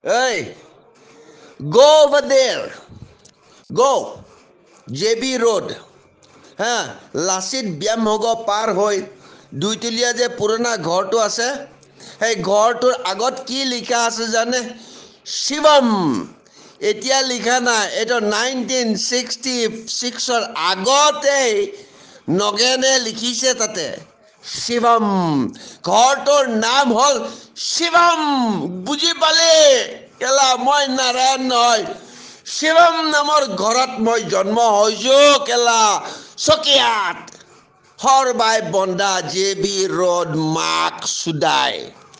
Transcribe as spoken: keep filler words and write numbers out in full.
Hey, go over there. Go. J B Road. হা লাচিত ব্যায়ামভোগ পাৰ হৈ দুইতলীয়া যে পুৰণা ঘৰটো আছে সেই ঘৰটোৰ আগত কি লিখা আছে জানে শিৱম এতিয়া লিখা নাই এইটো নাইনটিন ছিক্সটি ছিক্সৰ আগতেই নগেনে লিখিছে তাতে শিৱম ঘৰটোৰ নাম হ'ল শিৱম বুজি পালে কেলা মই নাৰায়ণ নহয় শিৱম নামৰ ঘৰত মই জন্ম হৈছো কেলা চকিয়াত হৰ বাই বন্দা জে বি ৰোড মাক সুদাই